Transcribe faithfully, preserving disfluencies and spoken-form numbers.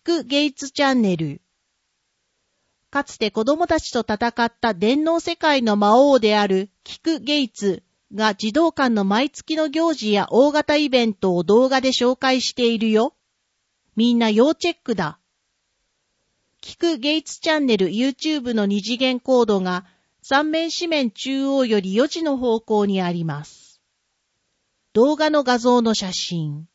聞くゲイツチャンネル。かつて子供たちと戦った電脳世界の魔王である聞くゲイツが児童館の毎月の行事や大型イベントを動画で紹介しているよ。みんな要チェックだ。聞くゲイツチャンネル YouTube の二次元コードが三面四面中央よりよじの方向にあります。動画の画像の写真。